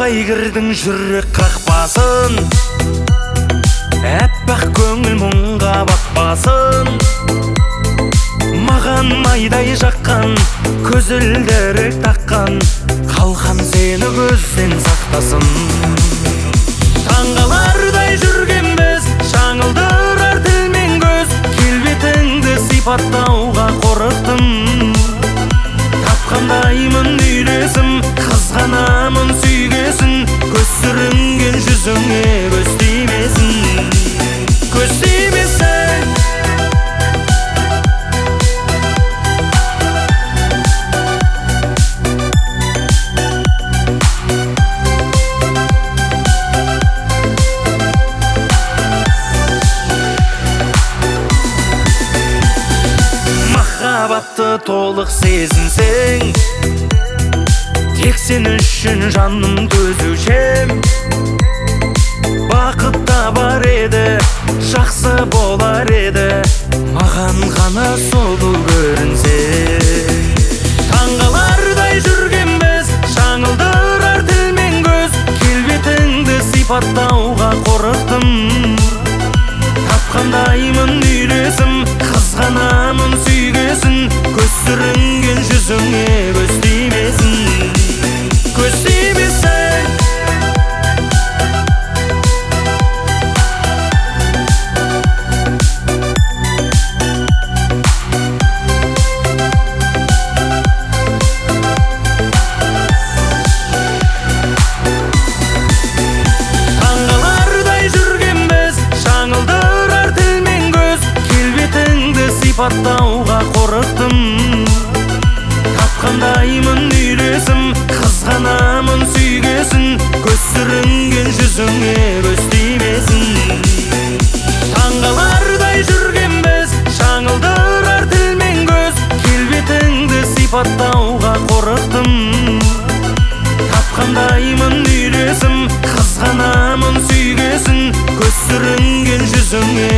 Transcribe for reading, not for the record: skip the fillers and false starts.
Талай кірдің жүрек қақпасын, әппақ көңіл мұңға бақпасын. Маған майдай жаққан, көзілдірік таққан, қалқан сені көзден сақтасын. Таңғалардай жүргенбіз, шаңылдырар тіл мен көз, келбетіңді сипаттауға қорықтым. Тапқандаймын үйлесім, қызғанамын сүйгесін, көз сүрінген жүзіңе көз тимесін, көз тимесін. Махаббатты толық сезінсең, тек сен үшін жаным төзушем. Бақыт та бар еді, жақсы болар еді, маған ғана сұлу көрінсе. Таңғалардай жүргенбіз, шаңылдырар тіл мен көз, келбетіңді сипаттауға қорықтым. Тапқандаймын үйлесім, қызғанамын сүйгесін, көз сүрінген жүзіңе көз тимесін, көз тимесін. Таңғалардай жүргенбіз, шаңылдырар тіл мен көз, келбетіңді сипаттауға қорықтым. Тапқандаймын үйлесім, қызғанамын сүйгесін, көз сүрінген жүзіңе көз тимесін, көз тимесін. Таңғалардай жүргенбіз, шаңылдырар тіл мен көз, келбетіңді сипаттауға қорықтым. Тапқандаймын үйлесім, қызғанамын сүйгесін, көз сүрінген жүзіңе көз тимесін, таңғалардай жүргенбіз, шаңылдырар тіл мен көз, келбетіңді сипаттауға қорықтым. Тапқандаймын үйлесім, қызғанамын сүйгесін, көз сүрінген жүзіңе